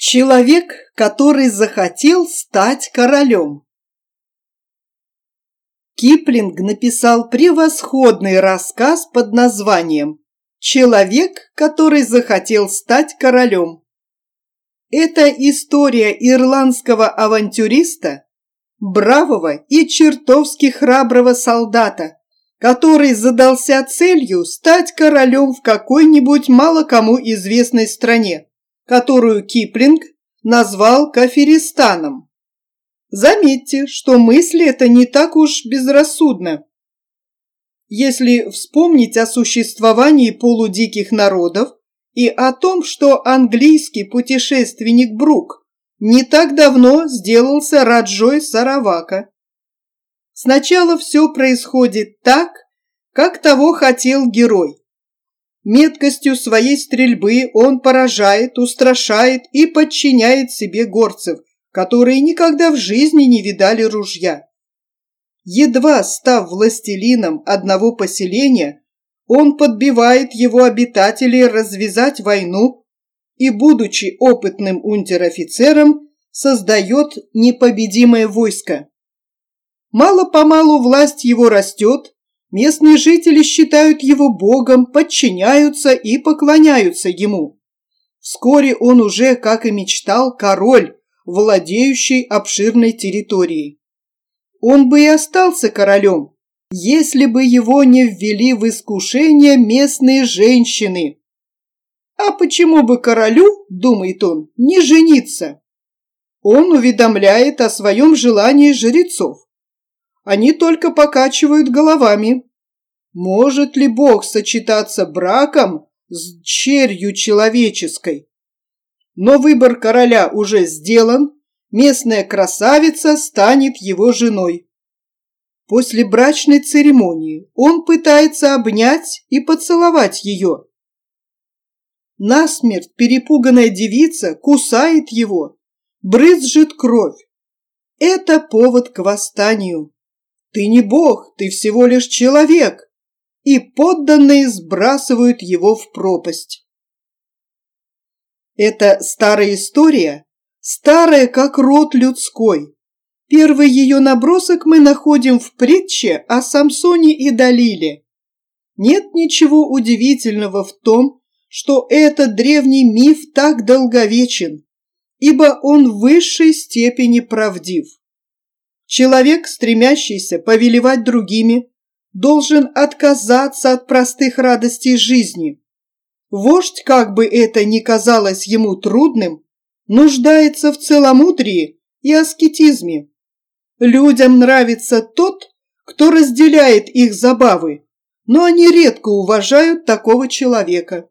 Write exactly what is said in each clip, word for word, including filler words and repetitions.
Человек, который захотел стать королем. Киплинг написал превосходный рассказ под названием «Человек, который захотел стать королем». Это история ирландского авантюриста, бравого и чертовски храброго солдата, который задался целью стать королем в какой-нибудь мало кому известной стране, которую Киплинг назвал Кафиристаном. Заметьте, что мысль эта не так уж безрассудна. Если вспомнить о существовании полудиких народов и о том, что английский путешественник Брук не так давно сделался Раджой Саравака. Сначала все происходит так, как того хотел герой. Меткостью своей стрельбы он поражает, устрашает и подчиняет себе горцев, которые никогда в жизни не видали ружья. Едва став властелином одного поселения, он подбивает его обитателей развязать войну и, будучи опытным унтер-офицером, создает непобедимое войско. Мало-помалу власть его растет, местные жители считают его богом, подчиняются и поклоняются ему. Вскоре он уже, как и мечтал, король, владеющий обширной территорией. Он бы и остался королем, если бы его не ввели в искушение местные женщины. А почему бы королю, думает он, не жениться? Он уведомляет о своем желании жрецов. Они только покачивают головами. Может ли Бог сочетаться браком с черью человеческой? Но выбор короля уже сделан, местная красавица станет его женой. После брачной церемонии он пытается обнять и поцеловать ее. Насмерть перепуганная девица кусает его, брызжет кровь. Это повод к восстанию. Ты не бог, ты всего лишь человек, и подданные сбрасывают его в пропасть. Это старая история, старая как род людской. Первый ее набросок мы находим в притче о Самсоне и Далиле. Нет ничего удивительного в том, что этот древний миф так долговечен, ибо он в высшей степени правдив. Человек, стремящийся повелевать другими, должен отказаться от простых радостей жизни. Вождь, как бы это ни казалось ему трудным, нуждается в целомудрии и аскетизме. Людям нравится тот, кто разделяет их забавы, но они редко уважают такого человека.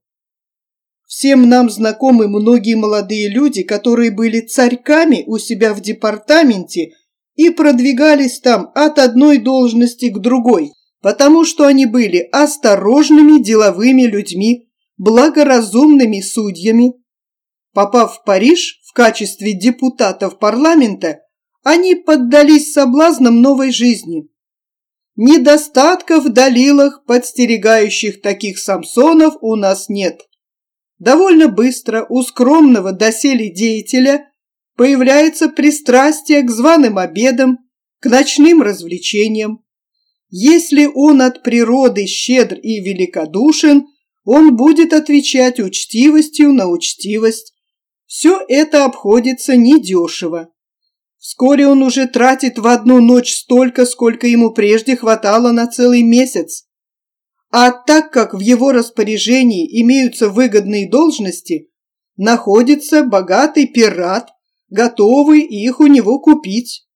Всем нам знакомы многие молодые люди, которые были царьками у себя в департаменте и продвигались там от одной должности к другой, потому что они были осторожными деловыми людьми, благоразумными судьями. Попав в Париж в качестве депутатов парламента, они поддались соблазнам новой жизни. Недостатков в Далилах, подстерегающих таких Самсонов, у нас нет. Довольно быстро у скромного доселе деятеля появляется пристрастие к званым обедам, к ночным развлечениям. Если он от природы щедр и великодушен, он будет отвечать учтивостью на учтивость. Все это обходится недешево. Вскоре он уже тратит в одну ночь столько, сколько ему прежде хватало на целый месяц. А так как в его распоряжении имеются выгодные должности, находится богатый пират, готовый их у него купить.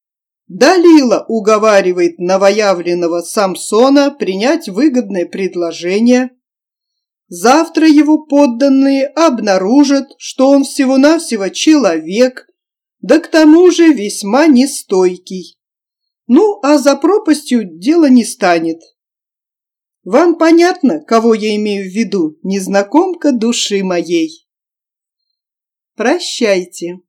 Далила уговаривает новоявленного Самсона принять выгодное предложение. Завтра его подданные обнаружат, что он всего-навсего человек, да к тому же весьма нестойкий. Ну, а за пропастью дело не станет. Вам понятно, кого я имею в виду, незнакомка души моей? Прощайте.